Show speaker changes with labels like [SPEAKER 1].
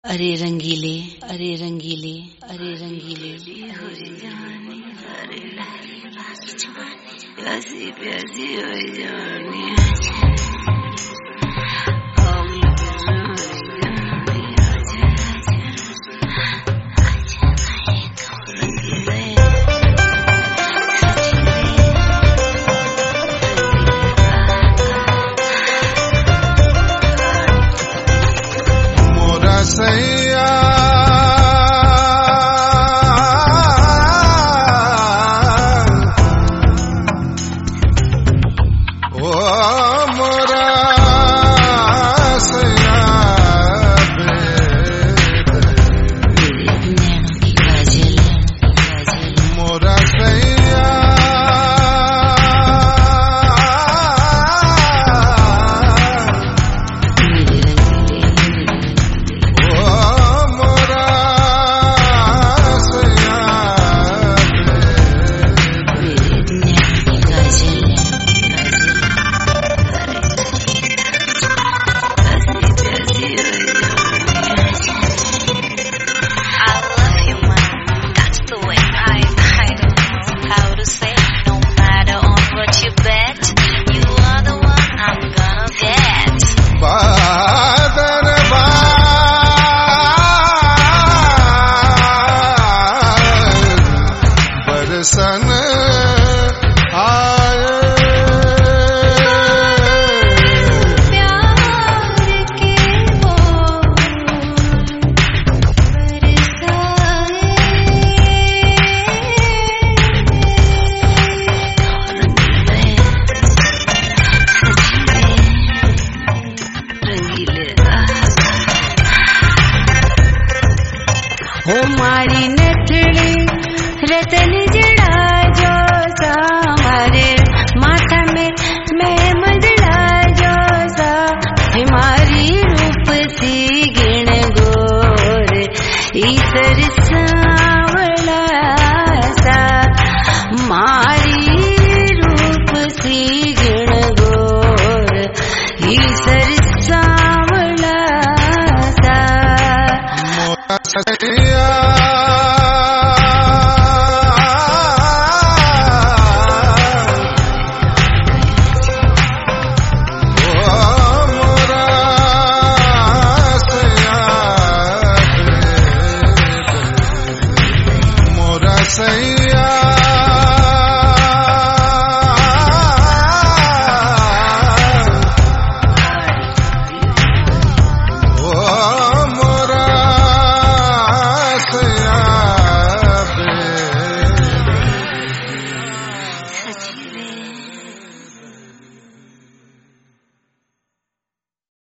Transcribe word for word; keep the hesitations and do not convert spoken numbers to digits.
[SPEAKER 1] अरे रंगीले, अरे रंगीले, अरे रंगीले,
[SPEAKER 2] प्यासी प्यासी हो जानी
[SPEAKER 3] सैया ओ मोरा सैया मोरा सैया सन आए
[SPEAKER 2] प्यार के वो बरसाए रंगीले हो मारी नथड़ी रतन जड़ा जो सा हमारे माथा में मैं मदड़ा जो सा हमारी रूप सी गिण गोर ईसर सावला सा मारी रूप सी गिण गोर ईसर सावला सा
[SPEAKER 3] सैया ओ मोरा सैया